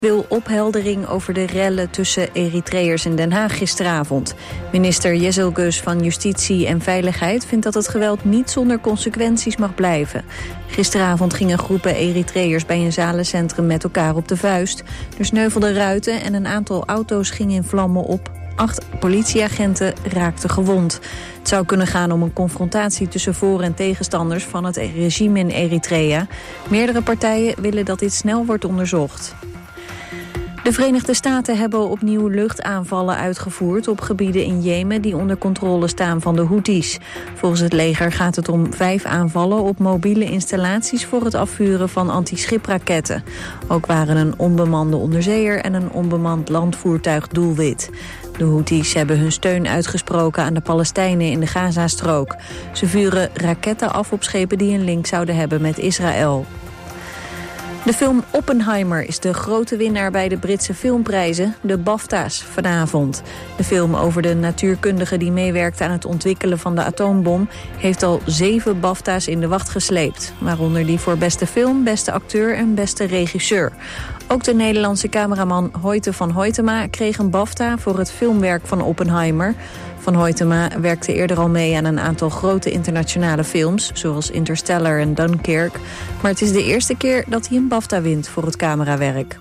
wil opheldering over de rellen tussen Eritreërs in Den Haag gisteravond. Minister Yeşilgöz van Justitie en Veiligheid vindt dat het geweld niet zonder consequenties mag blijven. Gisteravond gingen groepen Eritreërs bij een zalencentrum met elkaar op de vuist. Er sneuvelden ruiten en een aantal auto's gingen in vlammen op. 8 politieagenten raakten gewond. Het zou kunnen gaan om een confrontatie tussen voor- en tegenstanders van het regime in Eritrea. Meerdere partijen willen dat dit snel wordt onderzocht. De Verenigde Staten hebben opnieuw luchtaanvallen uitgevoerd op gebieden in Jemen die onder controle staan van de Houthis. Volgens het leger gaat het om 5 aanvallen op mobiele installaties voor het afvuren van antischipraketten. Ook waren een onbemande onderzeeër en een onbemand landvoertuig doelwit. De Houthis hebben hun steun uitgesproken aan de Palestijnen in de Gazastrook. Ze vuren raketten af op schepen die een link zouden hebben met Israël. De film Oppenheimer is de grote winnaar bij de Britse filmprijzen, de BAFTA's, vanavond. De film over de natuurkundige die meewerkte aan het ontwikkelen van de atoombom heeft al 7 BAFTA's in de wacht gesleept. Waaronder die voor beste film, beste acteur en beste regisseur. Ook de Nederlandse cameraman Hoyte van Hoytema kreeg een BAFTA voor het filmwerk van Oppenheimer. Van Hoytema werkte eerder al mee aan een aantal grote internationale films, zoals Interstellar en Dunkirk. Maar het is de eerste keer dat hij een BAFTA wint voor het camerawerk.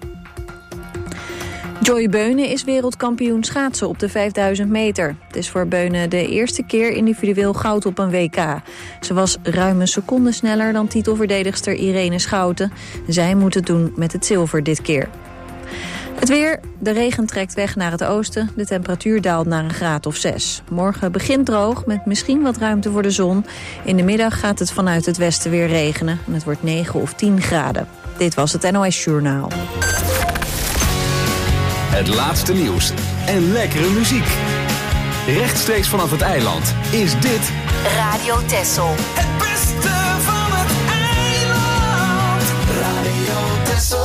Joy Beunen is wereldkampioen schaatsen op de 5000 meter. Het is voor Beunen de eerste keer individueel goud op een WK. Ze was ruim een seconde sneller dan titelverdedigster Irene Schouten. Zij moet het doen met het zilver dit keer. Het weer, de regen trekt weg naar het oosten. De temperatuur daalt naar een graad of 6. Morgen begint droog met misschien wat ruimte voor de zon. In de middag gaat het vanuit het westen weer regenen. En het wordt 9 of 10 graden. Dit was het NOS Journaal. Het laatste nieuws en lekkere muziek. Rechtstreeks vanaf het eiland is dit Radio Texel. Het beste van het eiland. Radio Texel.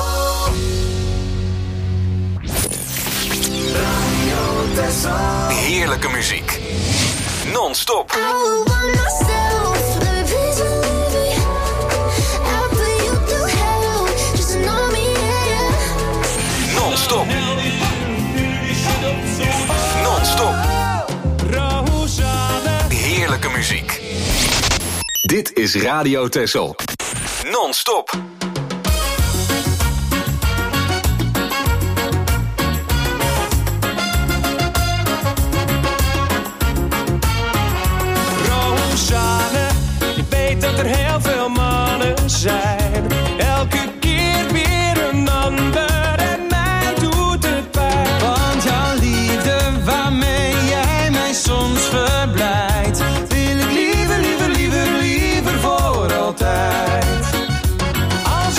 Radio Texel. heerlijke muziek. Non-stop. Non-stop. Non-stop. Heerlijke muziek. Dit is Radio Texel. Non-stop. Rosanne, je weet dat er heel veel mannen zijn. Elke keer weer een ander. Soms verblijdt, wil ik liever, liever, liever, liever voor altijd. Als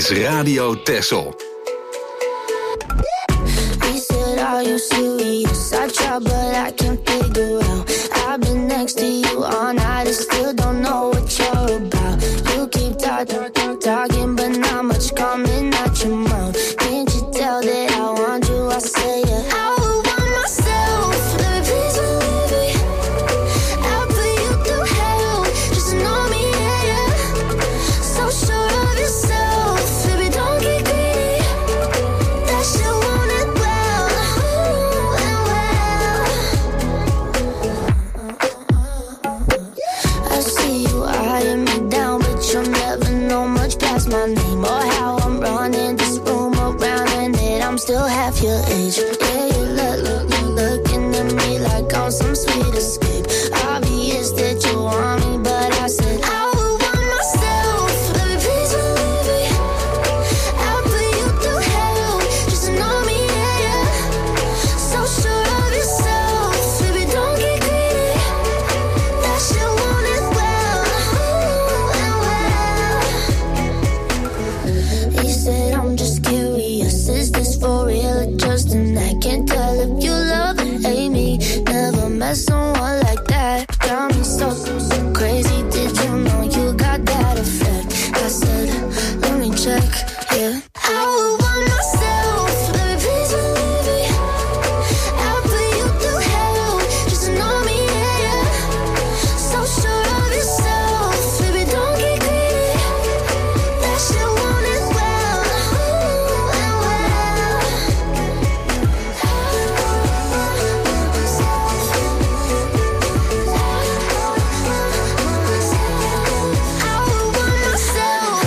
is Radio Texel. He said, are you serious? I tried, but I can't figure out. I've been next to you all night and still don't know what you're about. You keep talking, but not much coming out your mouth. Can't you tell that I want you? I say it. I would want myself. Baby, please believe me. I'll put you through hell. Just know me, yeah, yeah. So sure of yourself. Baby, don't get greedy. That shit want it well. Ooh, and well. I see you eyeing me down, but you'll never know much past my name or how I'm running this room around, and that I'm still half your age. Yeah, you looking at me like I'm some sweet escape. Obvious that you want me, but I said I would want myself. Baby, please believe me. I'll put you through hell. Just know me, yeah, yeah. So sure of yourself. Baby, don't get greedy. That shit want it well. Ooh, and well. He said, I'm just curious. Is this for real or just an act? Can't tell if you love or hate me. Never met someone like that. Got me so crazy. Did you know you got that effect? I said, let me check, yeah. I would want myself. Baby, please believe me. I'll put you through hell. Just know me, yeah, yeah. So sure of yourself. Baby, don't get greedy. That shit want it well. Ooh, and well. I would want myself.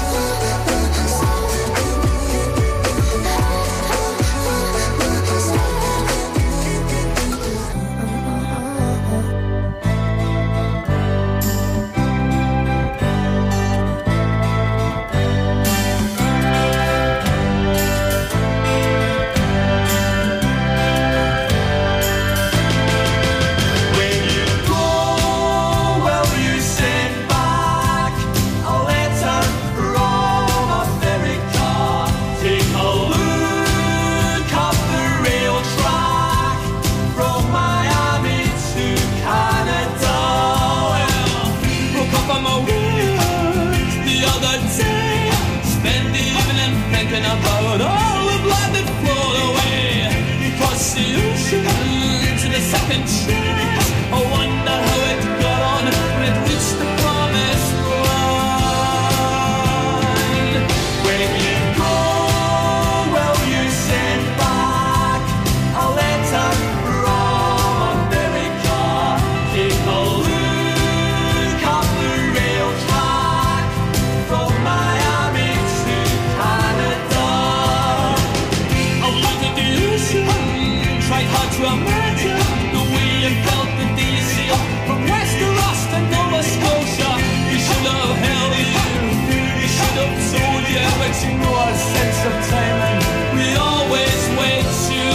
When you go, will you sit back? A letter from America. Take a look up the rail track from Miami to Canada. Woke up on my wheels the other day. Spent the evening thinking about all the blood that flowed away. Across the ocean to the second chance. I wonder how it got on when it reached the promised land. When you go, will you send back a letter from America? Take a look up the rail track from Miami to Canada. I wanted the ocean, tried hard to imagine the way you felt the DC from west to Ross to Nova Scotia. You should have held you, you should have told you, but you know our sense of timing. We always wait too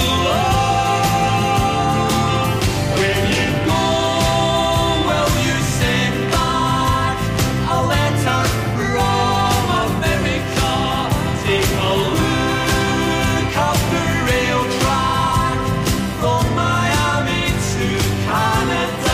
long. When you go, will you send back a letter from America? Take a look up the rail track from Miami to Canada.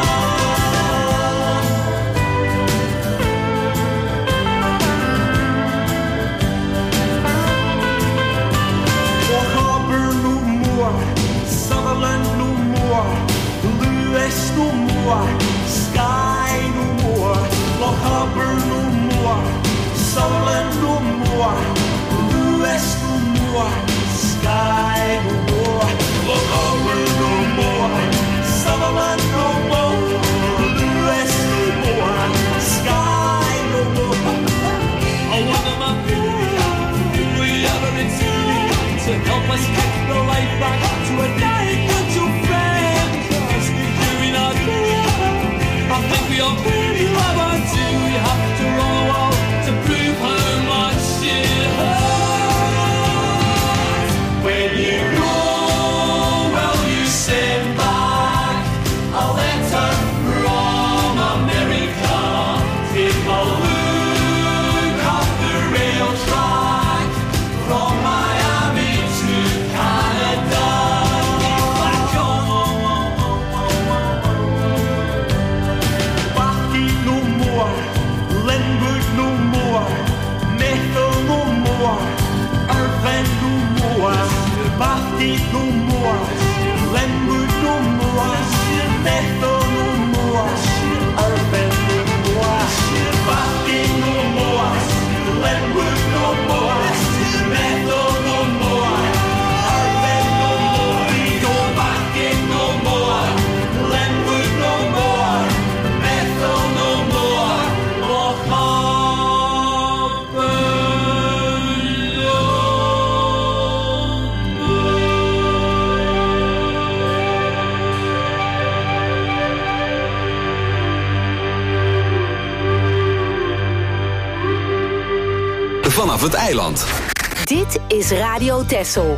Harbour no more, Sutherland no more, Lewis no more, Skye no more, Loch Harbour no more, Sutherland no more, Lewis no more, Skye no more, Loch Harbour no more, Sutherland no more, Lewis no more, Skye no more. I wonder my we ever intended to help us kick the life back to a dying good old friend. 'Cause you're in our I think we all really love our two. We have to run a wall to prove how much it hurts. When you go, will you send back a letter from America? Take a look up the rail track Madrid no more, Limburg no more, Bethel no more, Irvine no more, Boston no more, Limburg no more, Bethel no more, Irvine no more, Boston no more, Limburg no more, Bethel no more, Vanaf het eiland. Dit is Radio Texel.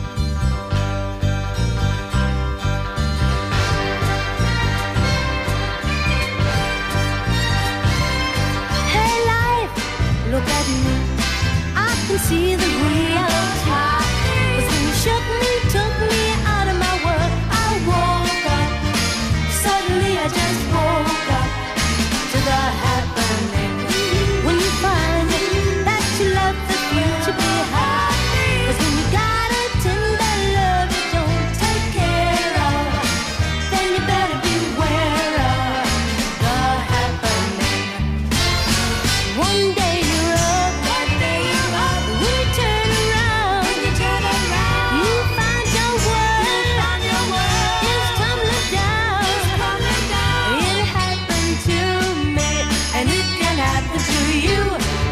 Hey life, look at me. I can see the reality. 'Cause when you shook me, took me out of my world, I woke up. Suddenly I just woke up to the happening. When you find that you love the future behind. 'Cause when you got a tender love you don't take care of, then you better beware of the happening. One day you're up, when you turn around, you find your world is tumbling down. It happened to me, and it can happen to you.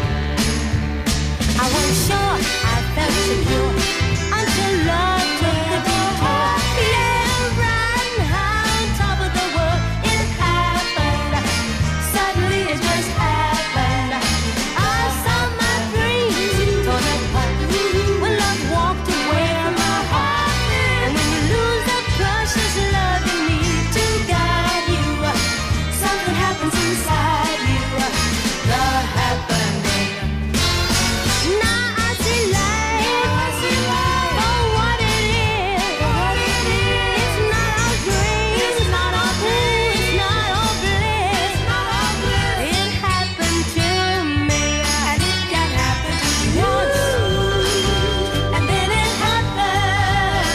I was sure I felt secure until love took the detour. Yeah, riding high on top of the world, it happened. Suddenly it just happened. I saw my dreams torn apart when love walked away from my heart. And when you lose the precious love you need to guide you, something happens inside you. The happening. Now I see life for what it is. It's not all dreams, it's not all blue, it's not all bliss. It happened to me, and it can happen once, and then it happened.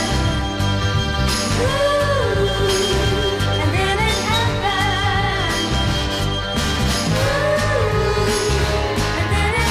And then it happened. And then it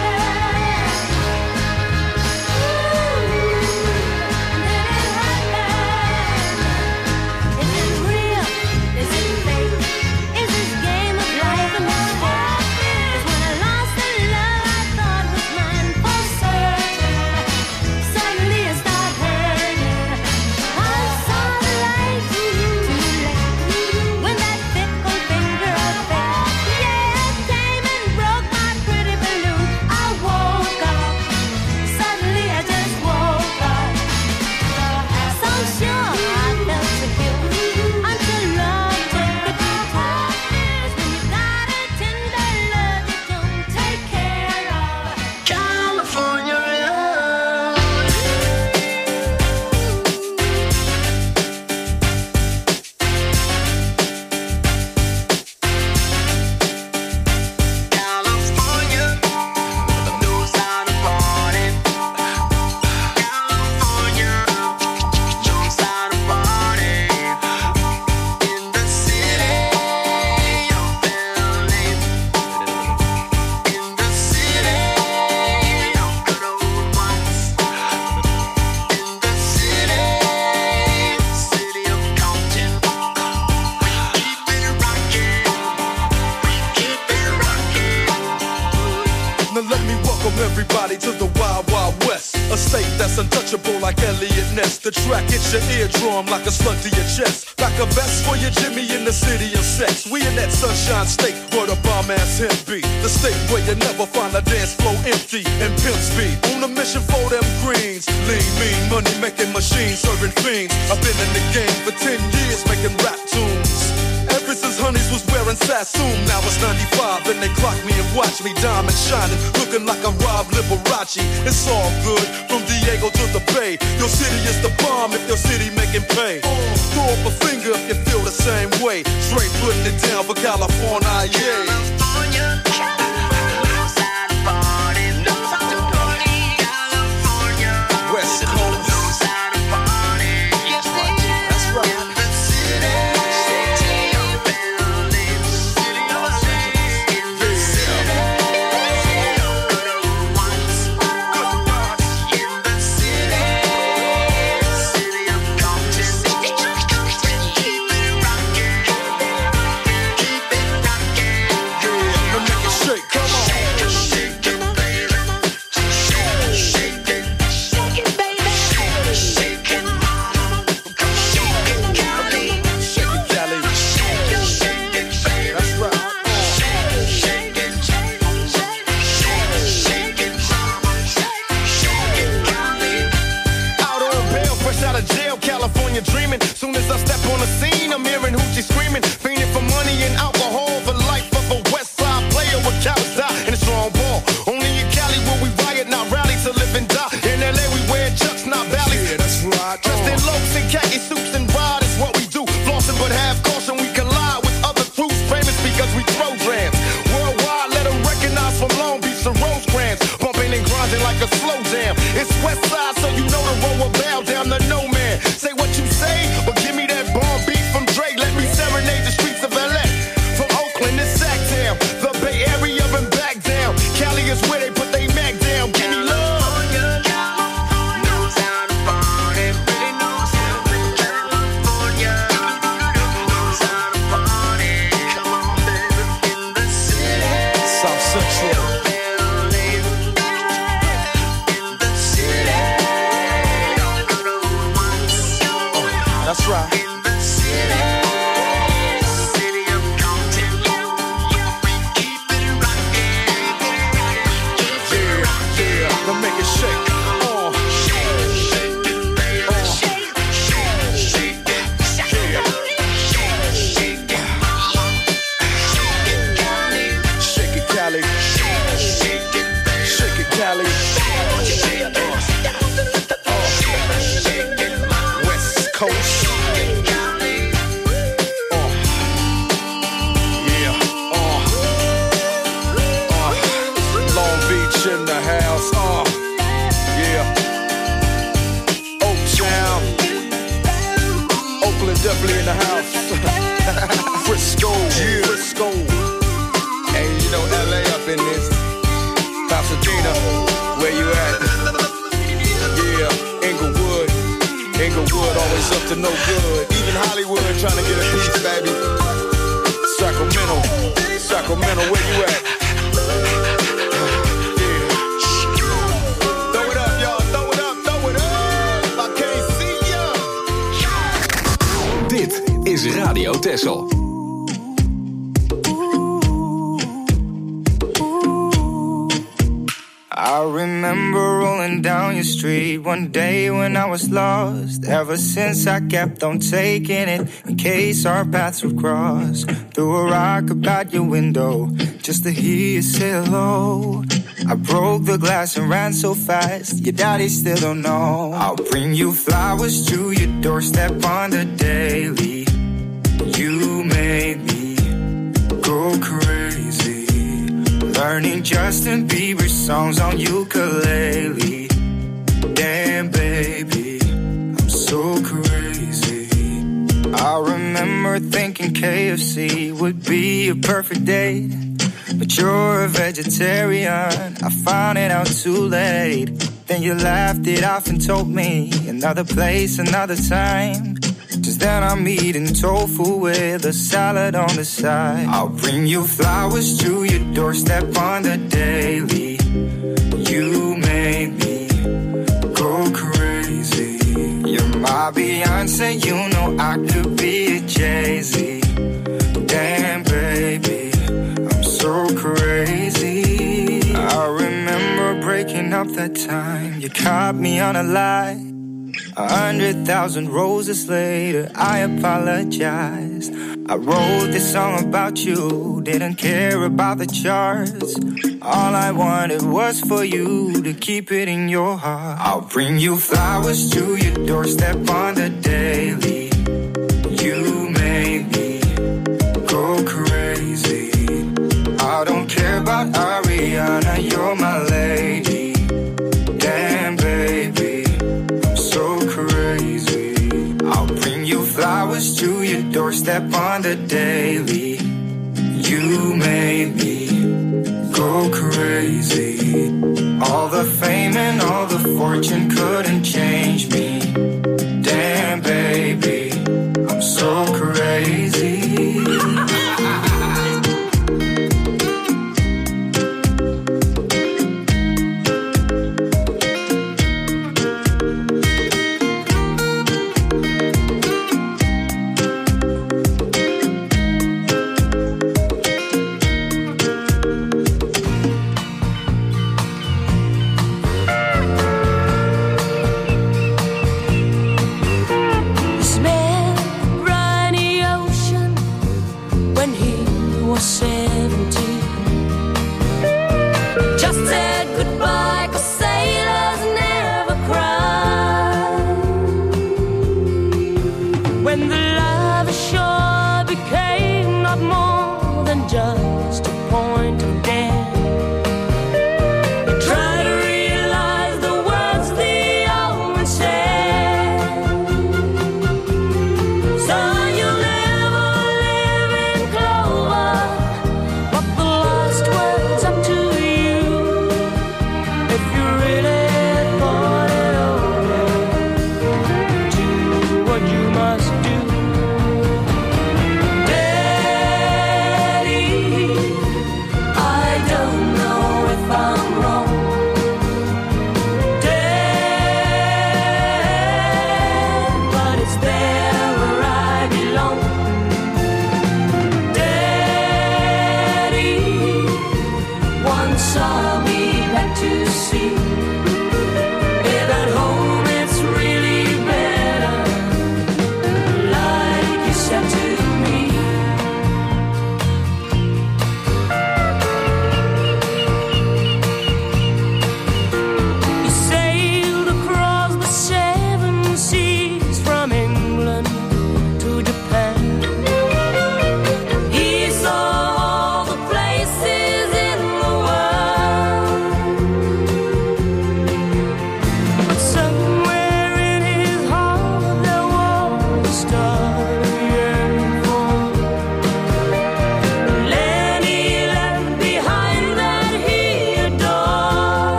happened. Is it real? Is it fake? Is this game of life a mistake? 'Cause when I lost the love I thought was mine for certain, suddenly I start hurting. I saw the light too late when that fickle finger of fate, yeah, came and broke my pretty balloon. I woke up. Suddenly I just woke up. So sure I felt secure until love took a detour. 'Cause when you got a tender love you don't take care of. California love. California, knows how to party. California, knows how to party. In the city of LA, in the city of good old ones, in the city of Compton. We keep it rocking, we keep it rocking. Now let me welcome everybody to the Wild Wild West, a state that's untouchable like Elliot Ness. The track hits your eardrum like a slug to your chest, like a vest for your Jimmy in the city of sex. We in that sunshine state where the bomb ass him be, the state where you never find a dance floor empty and pimp speed. On a mission for them greens, lean, mean, money making machines, serving fiends. I've been in the game for 10 years making rap tunes. Ever since Honeys was wearing Sassoon, now it's 95 and they clock me and watch me diamond shining, looking like I'm Rob Liberace. It's all good from Diego to the Bay. Your city is the bomb if your city making pay. Throw up a finger if you feel the same way. Straight putting it down for California, yeah. California, knows how to party. California, West Coast. knows how to party. west side, so you know the road will bow down to no man. Say what you say, but give me that bomb beat from Dre. Let me serenade the streets of LA. From Oakland to Sacktown, the Bay Area and back down. Cali is where they put they Mac down. Give me love. That's right. Definitely in the house. Frisco, yeah. Frisco. Hey, you know LA up in this. Pasadena, where you at? Yeah, Inglewood. Inglewood always up to no good. Even Hollywood trying to get a piece, baby. Sacramento, Sacramento, where you at? Is Radio Texel. I remember rolling down your street one day when I was lost. Ever since I kept on taking it in case our paths would cross. Threw a rock about your window just to hear you say hello. I broke the glass and ran so fast, your daddy still don't know. I'll bring you flowers to your doorstep on the daily. You made me go crazy, learning Justin Bieber songs on ukulele. Damn, baby, I'm so crazy. I remember thinking KFC would be a perfect date, but you're a vegetarian, I found it out too late. Then you laughed it off and told me another place, another time. Just then I'm eating tofu with a salad on the side. I'll bring you flowers to your doorstep on the daily. You made me go crazy. You're my Beyonce, you know I could be a Jay-Z. Damn, baby, I'm so crazy. I remember breaking up that time. You caught me on a lie. 100,000 roses later, I apologize. I wrote this song about you, didn't care about the charts. All I wanted was for you to keep it in your heart. I'll bring you flowers to your doorstep on the daily. You made me go crazy. I don't care about Ariana, you're my lady. Damn, baby, so crazy. I'll bring you flowers to your doorstep on the daily. You made me go crazy. All the fame and all the fortune couldn't change me. Damn, baby, I'm so crazy. Try to realize the words the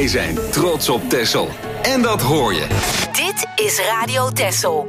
Wij zijn trots op Texel. En dat hoor je. Dit is Radio Texel.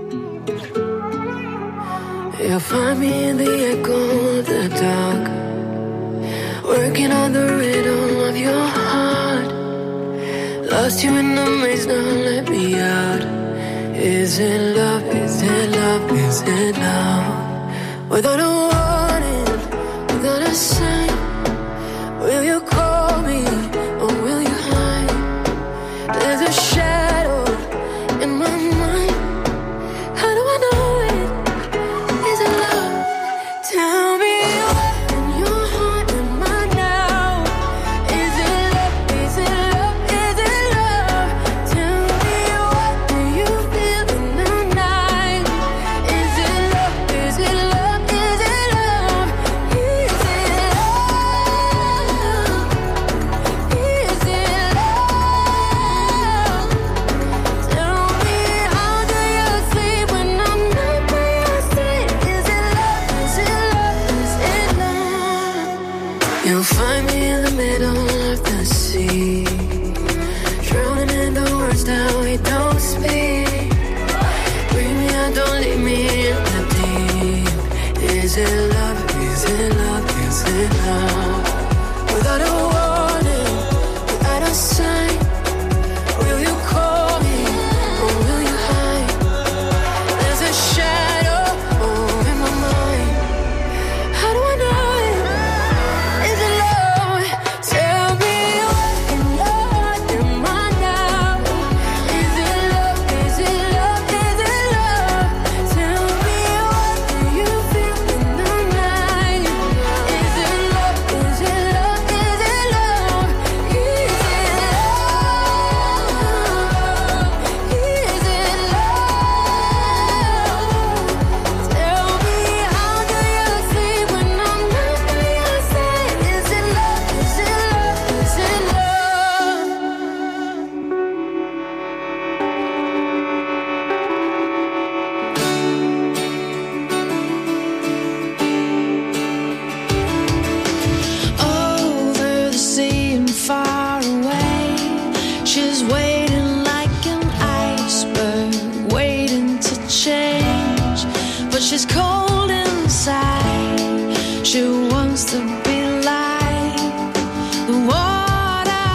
You'll find me in the echo of the dark, working on the rhythm of your heart. Lost you in the maze, now let me out. Is it love, is it love, is it love? Without a warning, without a sign, will you call me or will you hide? There's a shadow in my mind. How do I know it? Is it love? Tell me what in your heart and mind now. Is it love? Is it love? Is it love? Tell me what do you feel in the night? Is it love? Is it love? Is it love? Is it love? Is it love? Tell me how do you sleep when I'm not by your side? Is it love? Is it love? Is it love? You'll find me in the middle of the sea, drowning in the words that we don't speak. Bring me out, don't leave me in the deep. Is it love? Is it love? Is it love? Without a warning, without a sign, will you call me or will you hide? There's a shadow in my mind. How do I know it? Is it love? Tell me what in your heart and mind now. Is it love? Is it love? Is it love? Tell me what do you feel in the night? Is it love? Is it love? Is it love? Is it love? Is it love? Tell me how do you sleep when I'm not by your side? Is it love? Is it love? Is it Over the sea and far away, she's waiting like an iceberg, waiting to change. But she's cold inside. She wants to be like the water.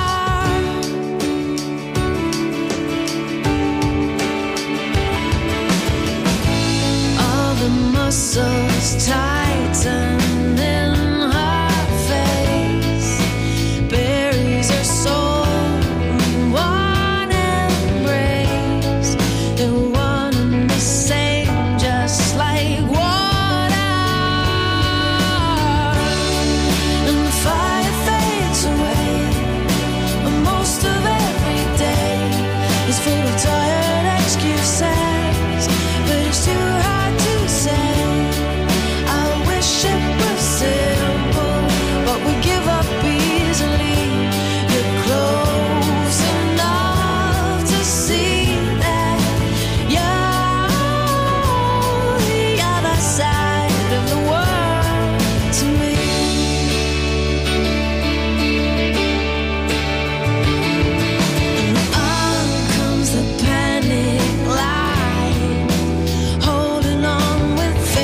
All the muscles tighten in her face, buries her soul in one embrace. They're one and the same, just like water. And the fire fades away, but most of every day is full of tired excuses. But it's too hard to say. I wish it was simple, but we give up easily. You're close enough to see that you're the other side of the world to me. And on comes the panic line, holding on with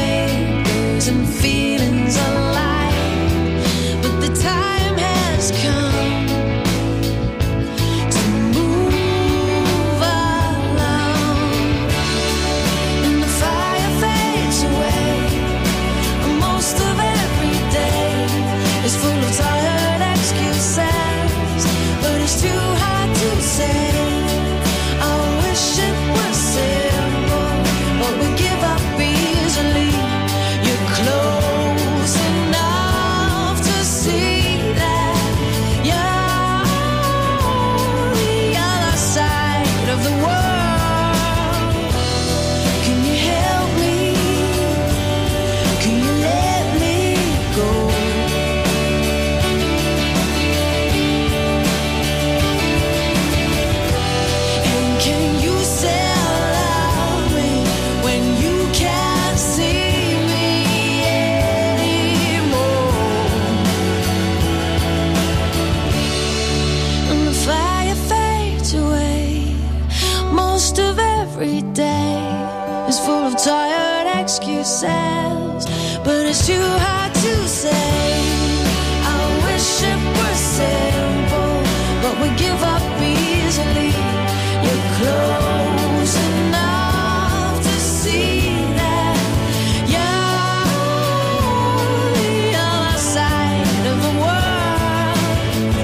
every day is full of tired excuses, but it's too hard to say. I wish it were simple, but we give up easily. You're close enough to see that you're the other side of the world.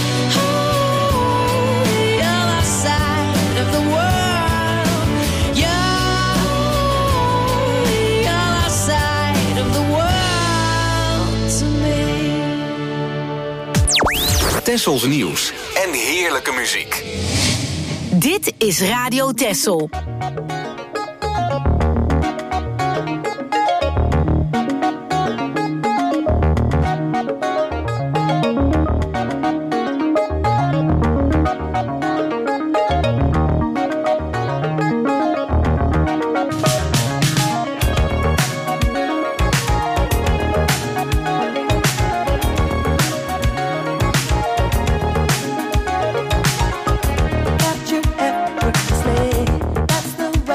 Oh, the other side of the world. You're the other side of the world to me. Tessels nieuws en heerlijke muziek. Dit is Radio Tessel. Got you effortlessly. That's the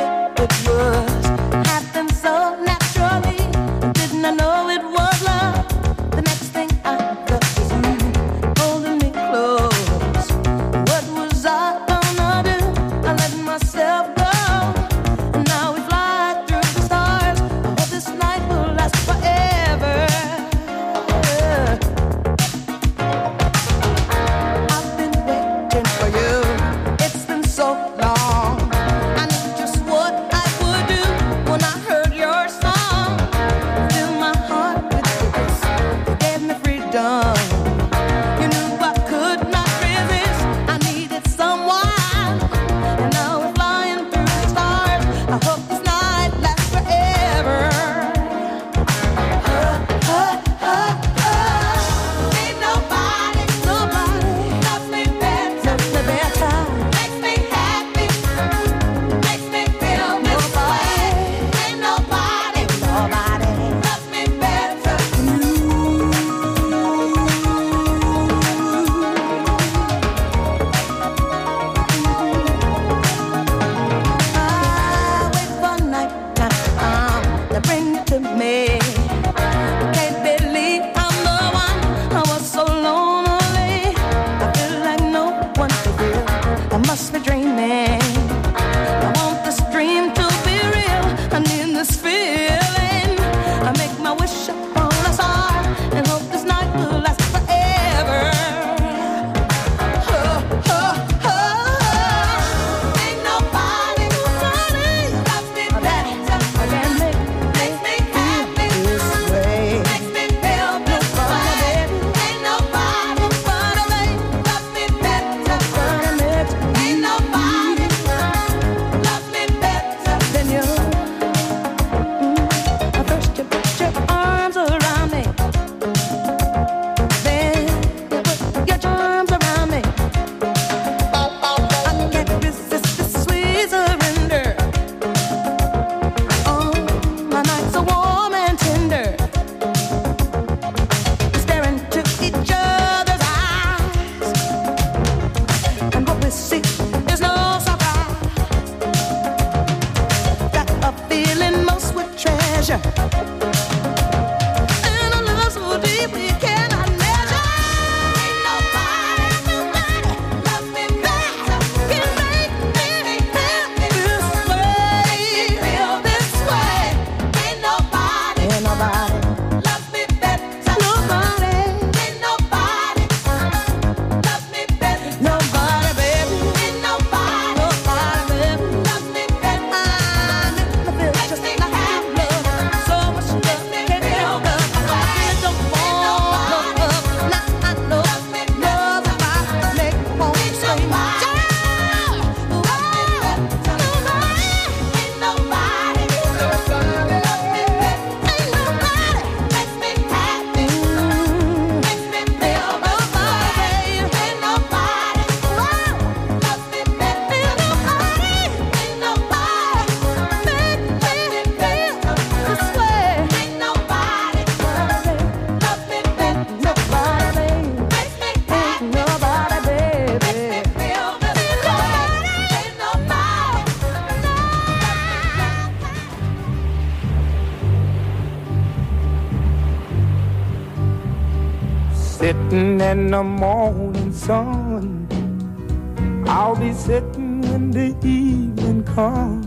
sitting in the morning sun. I'll be sitting when the evening comes,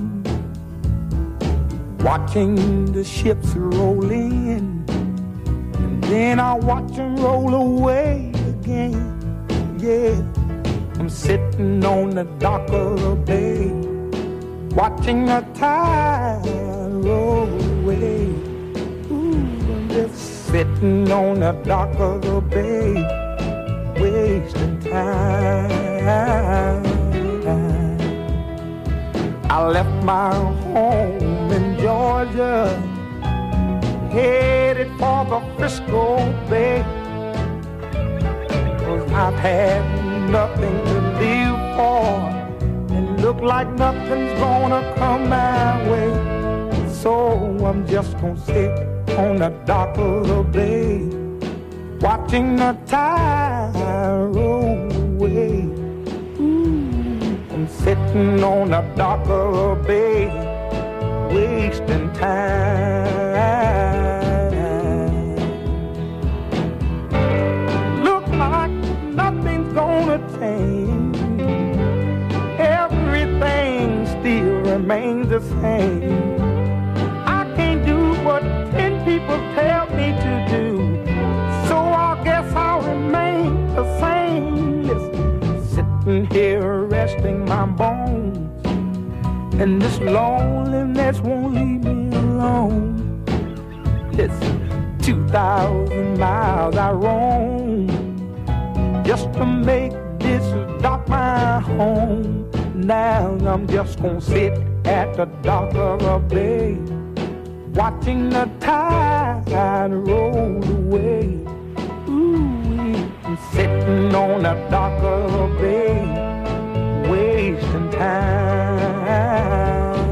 watching the ships roll in, and then I'll watch them roll away again. Yeah, I'm sitting on the dock of the bay, watching the tide roll away. Ooh, I'm just sitting on the dock of the bay, wasting time. I left my home in Georgia, headed for the Frisco Bay, 'cause I've had nothing to live for, and look like nothing's gonna come my way. So I'm just gonna sit on the dock of the bay, watching the tide roll away. I'm sitting on the dock of the bay, wasting time. Look like nothing's gonna change, everything still remains the same. I can't do what 10 people tell me to do, so I guess I'll remain the same. Listen, sitting here resting my bones, and this loneliness won't leave me alone. Listen, 2,000 miles I roam just to make this dock my home. Now I'm just gonna sit at the dock of a bay, watching the tide roll away. Ooh, I'm sitting on the dock of a bay, wasting time.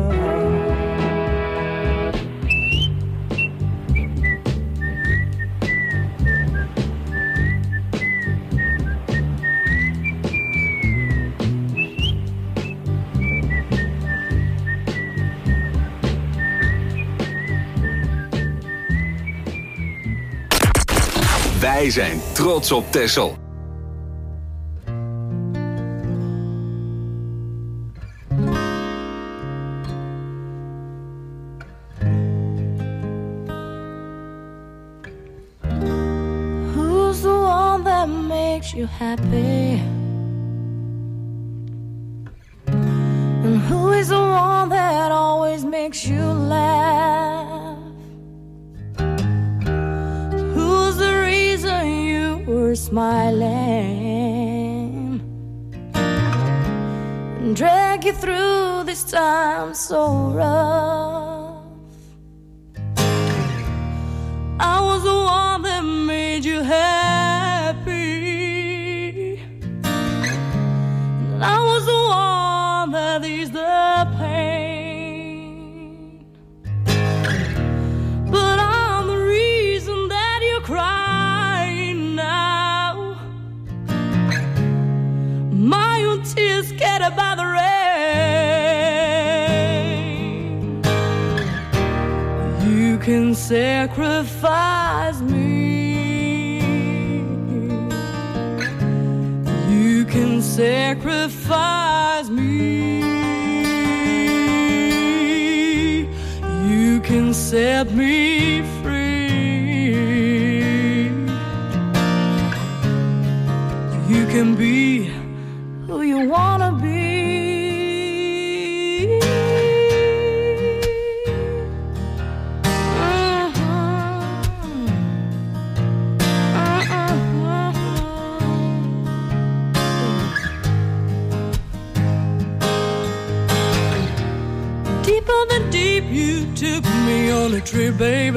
Wij zijn trots op Texel. Who's the one that makes you happy? And who is the one that always makes you laugh? Who's the reason you were smiling and drag you through this time so rough? I was the one that made you happy, and I was the one that eased the pain. But I'm the reason that you're crying now. My own tears scattered by the rain. You can sacrifice me, you can sacrifice me, you can set me free. You can be who you wanna be. Deeper than deep, you took me on a trip, baby.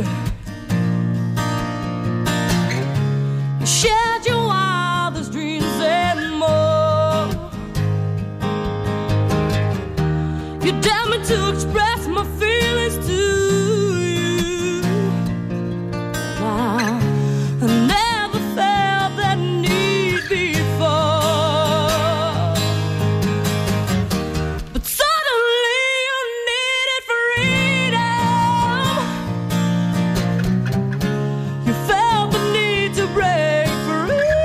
You shared your wildest dreams and more. You dared me to express my feelings to you. Wow, I never felt that need before. But suddenly you needed freedom. You felt the need to break free.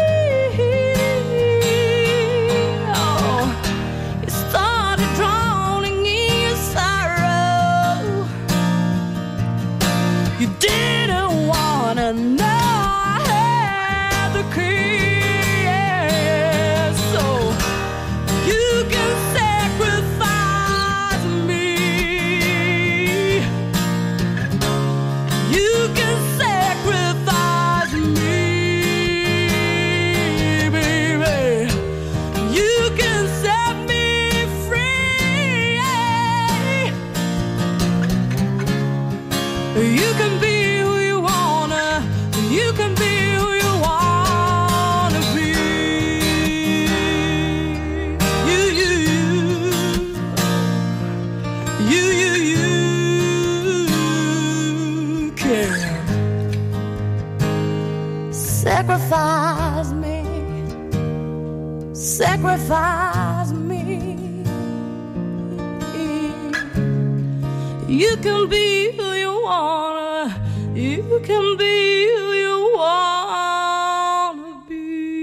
You can be who you wanna. You can be who you wanna be.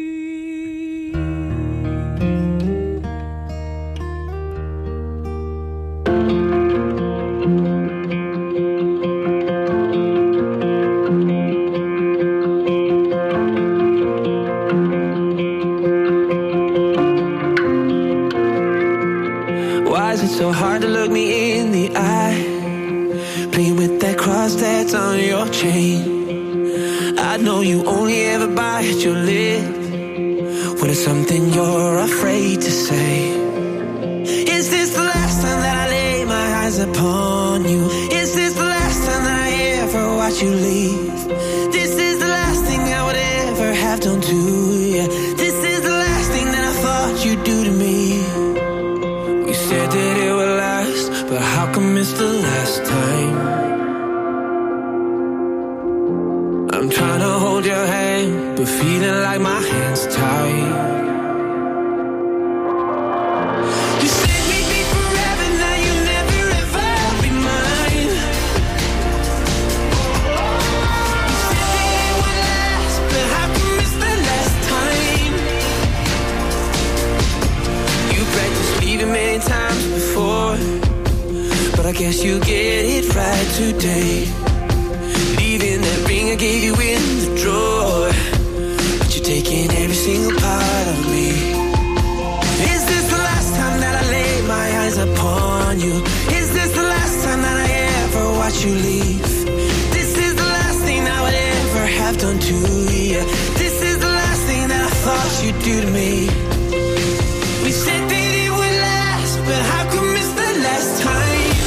Why is it so hard to look me in the eye? Playing with that cross that's on your chain. I know you only ever bite your lip when it's something you're afraid to say. Is this the last time that I lay my eyes upon you? Is this the last time that I ever watch you leave? This is the last thing I would ever have done to you. This is the last thing that I thought you'd do to me. We said that it would last, but how come it's the last time? I'm trying to hold your hand, but feeling like my hand's tied. You said we'd be forever, now you'll never ever be mine. You said that it would last, but how come it's the last time? You practiced leaving many times before, but I guess you get it right today. Leaving that ring I gave you in the drawer, but you're taking every single part of me. Is this the last time that I lay my eyes upon you? Is this the last time that I ever watch you leave? This is the last thing I would ever have done to you. This is the last thing that I thought you'd do to me. We said that it would last, but how come it's the last time?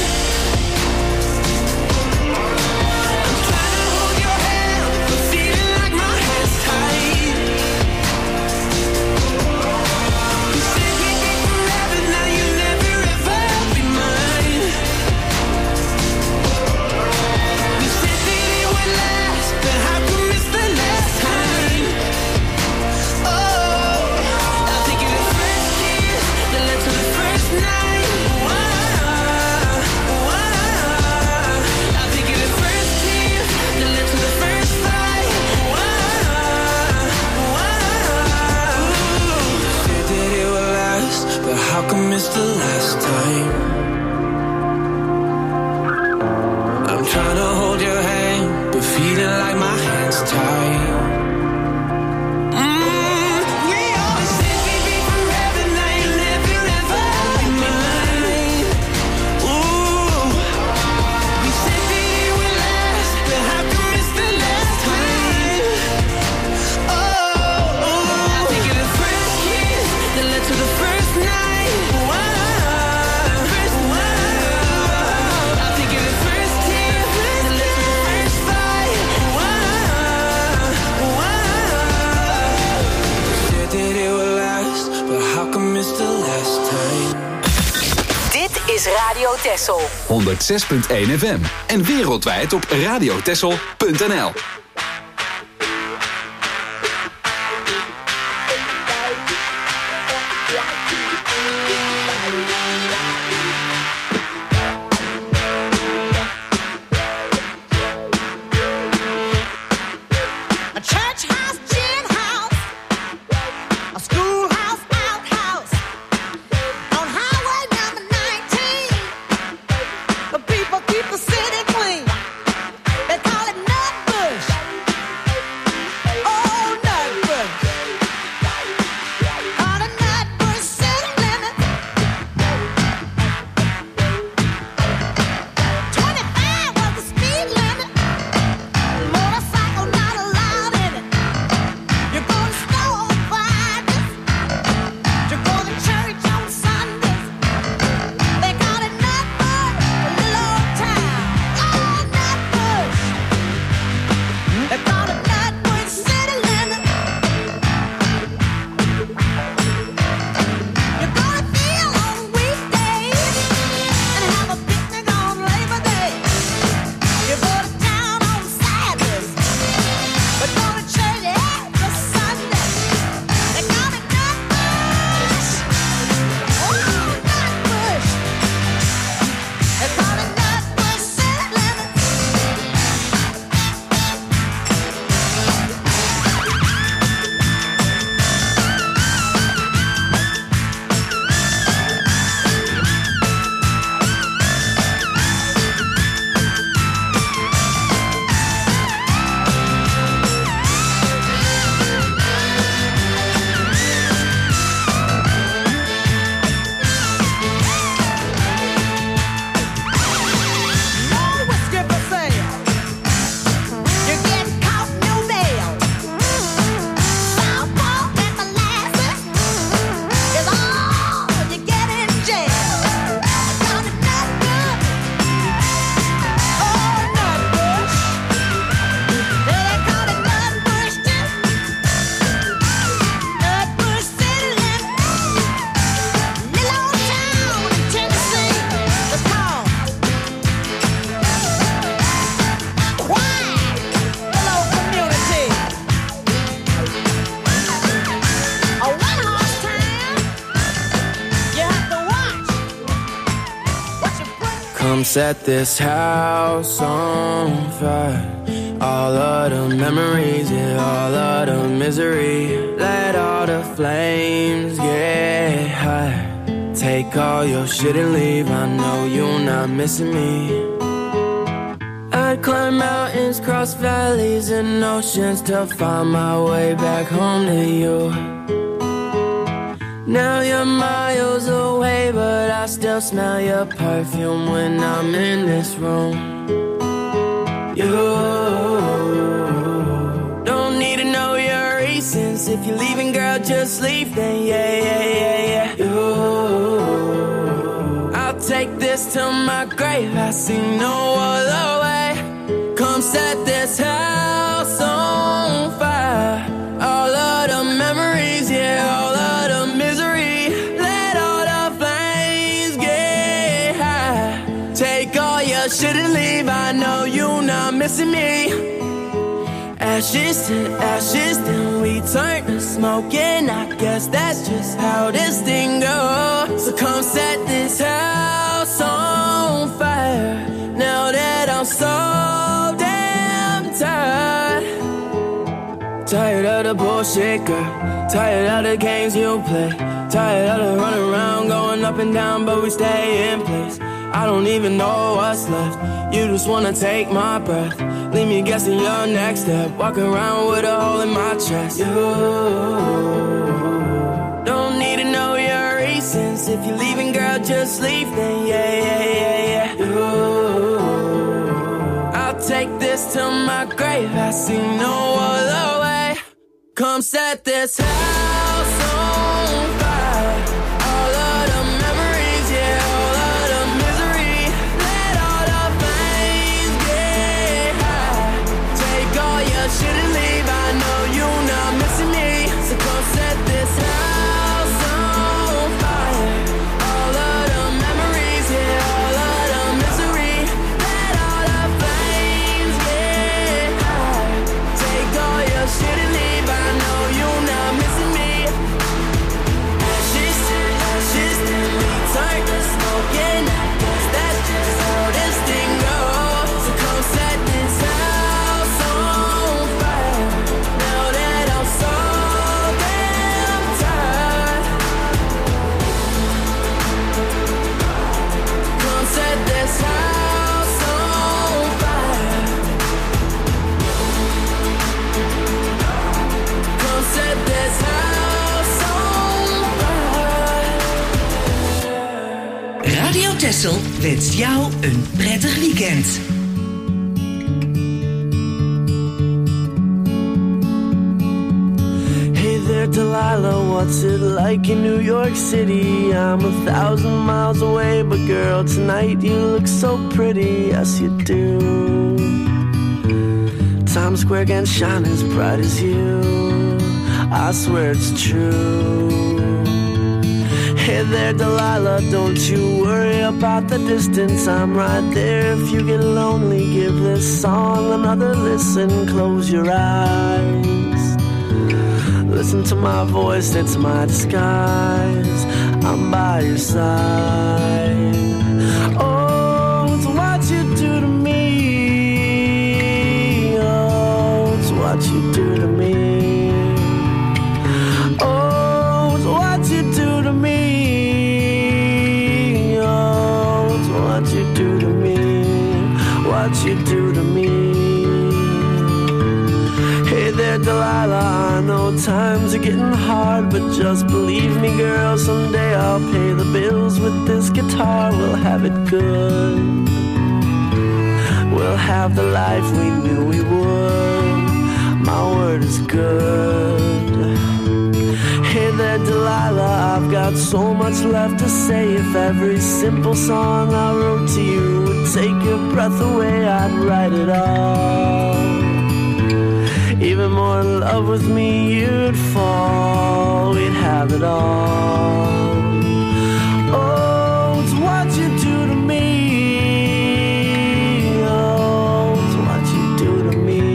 How come it's the last time? I'm trying to hold your hand, but feeling like my hand's tied. Is Radio Texel 106.1 FM en wereldwijd op radiotexel.nl. People keep the city clean. They call it Nut Bush. Come set this house on fire. All of the memories, yeah, all of the misery. Let all the flames get high. Take all your shit and leave. I know you're not missing me. I'd climb mountains, cross valleys and oceans to find my way back home to you. Now you're miles away, but I still smell your perfume when I'm in this room. You don't need to know your reasons. If you're leaving, girl, just leave then, yeah. I'll take this to my grave, I see no other way. Come set this house on fire. All of the memories, yeah, all of the misery. Let all the flames get high. Take all your shit and leave. I know you're not missing me. Ashes to ashes, then we turn to smoke, and I guess that's just how this thing goes. So come set this house on fire. Now that I'm so damn tired. Tired of the bullshit, girl. Tired of the games you play. Tired of the running around, going up and down, but we stay in place. I don't even know what's left. You just wanna take my breath. Leave me guessing your next step. Walk around with a hole in my chest. You don't need to know your reasons. If you're leaving, girl, just leave then, yeah. I'll take this to my grave, I see no other way. Come set this house on fire. All of the memories, yeah, all of the misery. Let all the flames get high. Take all your shit and leave. I know you're not missing me. So come set this house on fire. All of the memories, yeah, all of the misery. Let all the flames get high. Take all your shit and leave. I know you're not missing me. Ashes to ashes, then we turn to smoke, and I guess that's just how this thing goes. So come set this house on fire. Now that I'm so damn tired. Come set this house on fire. Come set this house on fire. Radio Texel wenst jou een prettig weekend. Hey there, Delilah, what's it like in New York City? I'm 1,000 miles away, but girl, tonight you look so pretty, yes you do. Times Square can't shine as bright as you, I swear it's true. Hey there, Delilah, don't you worry about the distance, I'm right there. If you get lonely, give this song another listen, close your eyes. Listen to my voice, it's my disguise. I'm by your side. Oh, it's what you do to me. Oh, it's what you do to me. Oh, it's what you do to me. Oh, it's what you do to me. What you do to me. Hey there, Delilah, I know times are getting hard, but just believe me, girl, someday I'll pay the bills with this guitar. We'll have it good. We'll have the life we knew we would. My word is good. Hey there, Delilah, I've got so much left to say. If every simple song I wrote to you would take your breath away, I'd write it all. Even more in love with me, you'd fall. We'd have it all. Oh, it's what you do to me. Oh, it's what you do to me.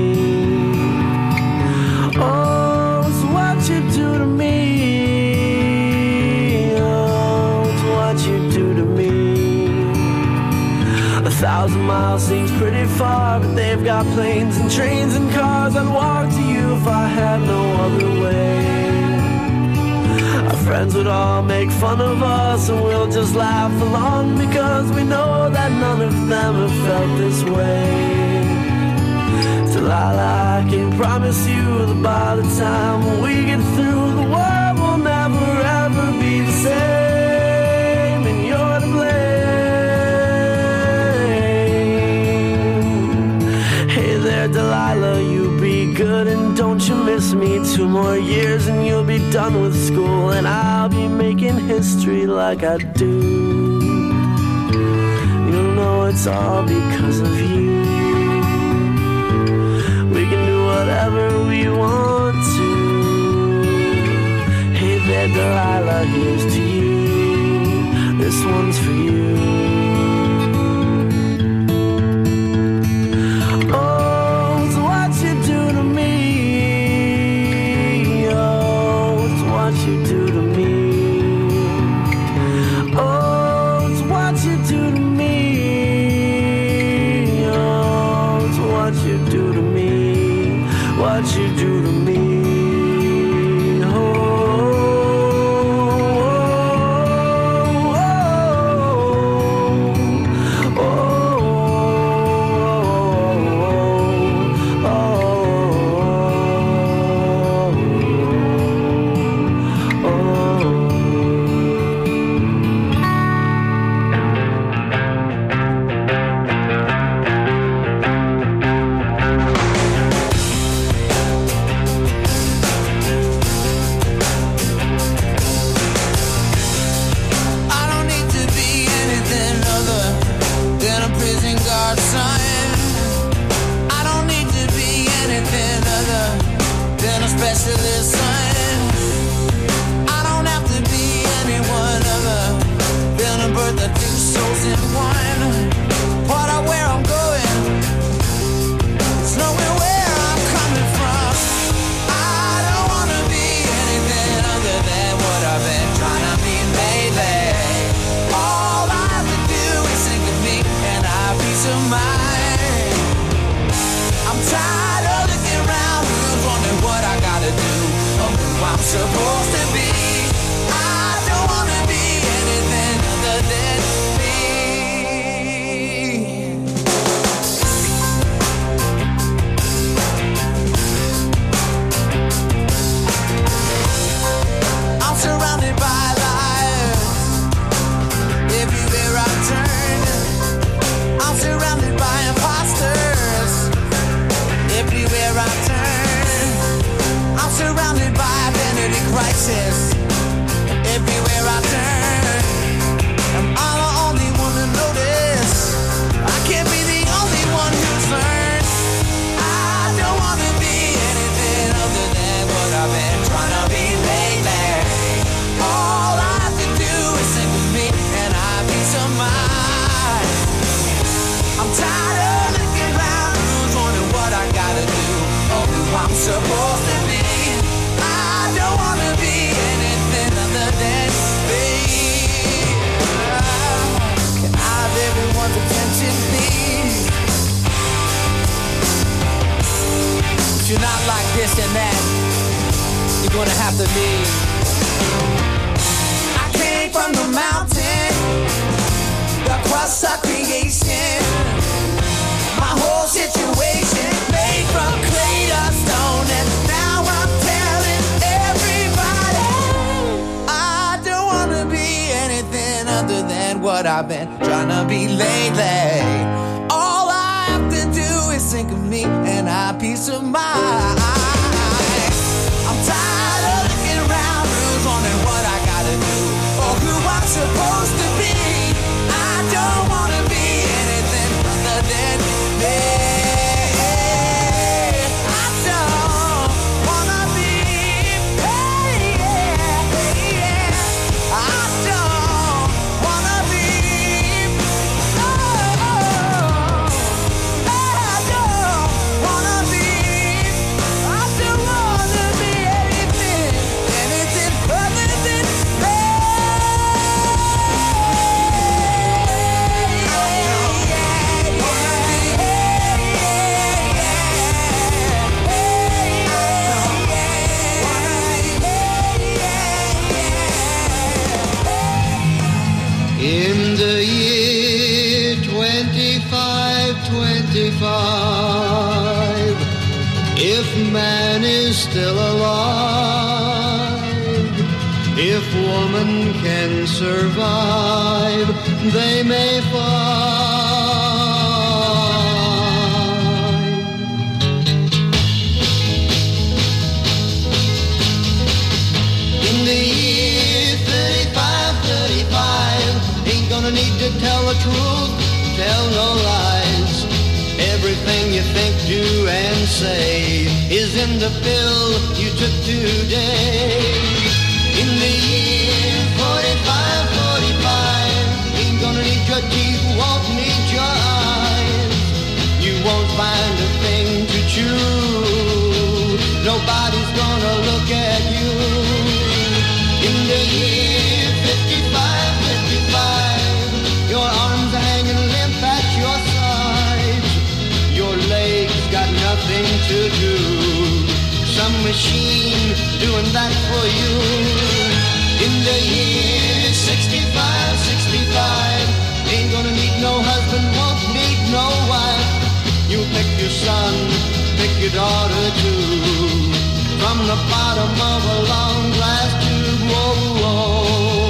Oh, it's what you do to me. Oh, it's what you do to me. 1,000 miles seems pretty far, but they've got planes and trains and cars. I'd walk to you if I had no other way. Our friends would all make fun of us, and we'll just laugh along, because we know that none of them have felt this way. Delilah, I can promise you that by the time we get through, the world will never ever be the same, and you're to blame. Hey there, Delilah, you be good and don't you miss me. 2 more years and you'll be done with school, and I'll be making history like I do. You'll know it's all because of you. We can do whatever we want to. Hey there, Delilah, here's to you. This one's for you. Oh, it's what you do to me. Oh, it's what you do to me. Oh, it's what you do to me. Oh, it's what you do to me. What you do to me. Supposed to be, I don't wanna be anything other than me. I'm surrounded by liars everywhere I turn. I'm surrounded by imposters everywhere I turn. I'm surrounded by crisis everywhere I turn. Am I the only one to notice? I can't be the only one who's learned. I don't want to be anything other than what I've been trying to be lately. All I have to do is think of me and I have peace of mind. I'm tired of looking around, who's wondering what I gotta do or who I'm supposed to be. Can I have everyone's attention, please? If you're not like this and that, you're gonna have to leave. I came from the mountain, the crust of creation. My whole situation made from clay to stone, and now I'm telling everybody I don't wanna be anything other than what I've been trying to be lately. All I have to do is think of me and I have peace of mind. I'm tired of looking around, who's wondering what I gotta do or who I'm supposed to be. I don't wanna be anything other than me. I don't wanna be, I don't wanna be, I don't wanna be, 75. If man is still alive, if woman can survive, they may find. In the year 35, 35, ain't gonna need to tell the truth, tell no lies. Everything you think, do, and say is in the pill you took today. In the year 45, 45, ain't gonna need your teeth, won't need your eyes. You won't find a thing to chew. Nobody's gonna look at you. In the year 55, 55, your arms are hanging limp at your sides. Your legs got nothing to do. Some machine doing that for you. In the year 65, 65, ain't gonna need no husband, won't need no wife. You pick your son, pick your daughter too. From the bottom of a long glass tube, whoa, whoa.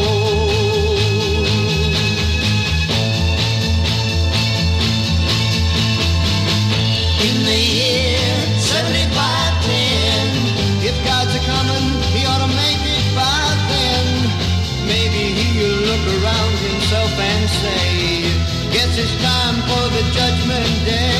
In the year 75, 10, if God's a-comin', he ought to make it by then. Maybe he'll look around himself and say, guess it's time for the judgment day.